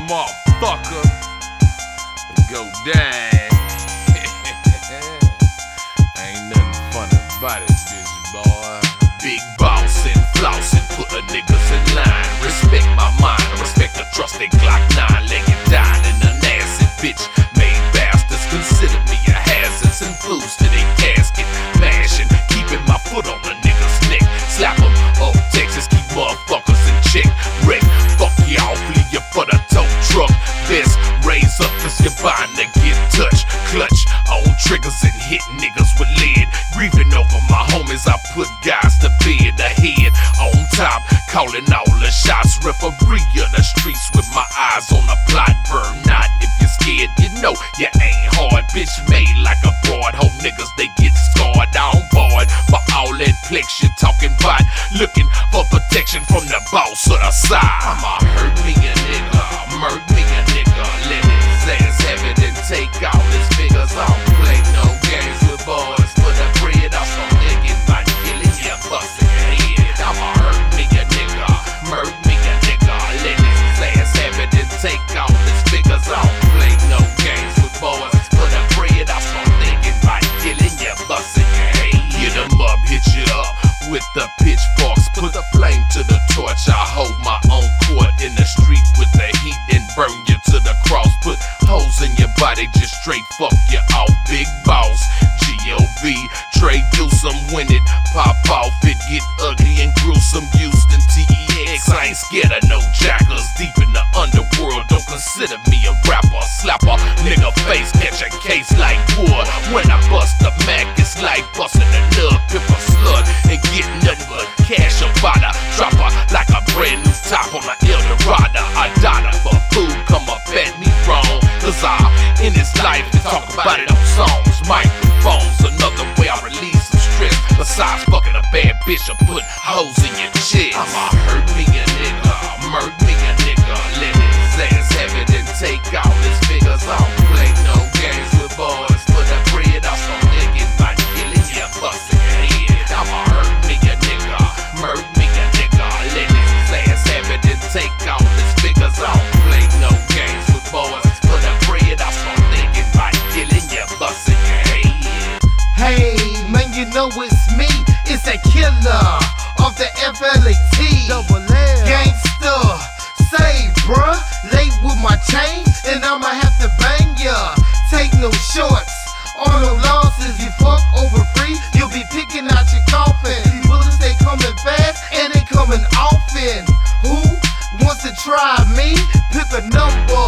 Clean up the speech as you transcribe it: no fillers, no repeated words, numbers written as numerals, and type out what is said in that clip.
motherfucker. Go down. Ain't nothing funny about it, bitch boy. Big boss and flossing, put a niggas in line. Respect my mind, respect the trust they Glock 9. Leg it down in an acid bitch. Made bastards consider me a hazard. Send fools to their casket, mashing, keeping my foot on the nigga's neck. Slap 'em up, Texas, keep motherfuckers in check. Wreck, fuck y'all, leave you for the tow truck. Best raise up, cause you're bound to get touched. Clutch on triggers and hit niggas with lead. Grieving over my homies, I put guys to bed. Ahead, on top, calling all the shots. Referee of the streets with my eyes on the plot. Burn not if you're scared, you know you ain't hard. Bitch made like a broad. Hope niggas, they get scarred on board. For all that flex you talking about. Looking for protection from the boss of the side. I'ma hurt me a nigga, murk me a nigga. Let his ass have it and take all his figures. I don't play no games with boys. For the bread off some niggas by killing you, busting your head. I'ma hurt me a nigga, murk me a nigga. Let his ass have it and take all his figures. I don't play no games with boys. For the bread off some niggas by killing you, busting your head. Hit 'em up, hit you up with the pitchforks. Put the flame to the torch. I hold my own court in the street with the heat and burn you to the cross. Put holes in your body, just straight fuck you off. Big boss, G.O.V. Trade do some win it, pop off it, get ugly and gruesome. Houston TEX, I ain't scared of no jackals. Deep in the underworld, don't consider me a rapper. Slap a nigga face, catch a case like wood. When I bust the Mac, it's like busting a nub. Pip a slut and get nothing but cash up by the dropper. Like a brand new top on the Eldorado. I died for food, come up at me wrong. Cause I, in this life, talk about it on songs. Microphones, another way I release some stress. Besides fucking a bad bitch or put hoes in your chest. I'ma hurt me a nigga, murk me a nigga. Let his ass have it and take all his figures. I don't play no games with boys. For the bread off some niggas by killing you, busting your head. I'ma hurt me a nigga, murk me a nigga. Let his ass have it and take all his figures. I don't play no games with boys. For the bread off some niggas by killing you, busting your head. Hey, man, you know it's me. It's a killer of the FLAT. Gangsta, say, bruh. Late with my chain, and I'ma have to bang ya. Take no shorts, on no losses. You fuck over free, you'll be picking out your coffin. These bullets, they coming fast, and they coming often. Who wants to try me? Pick a number.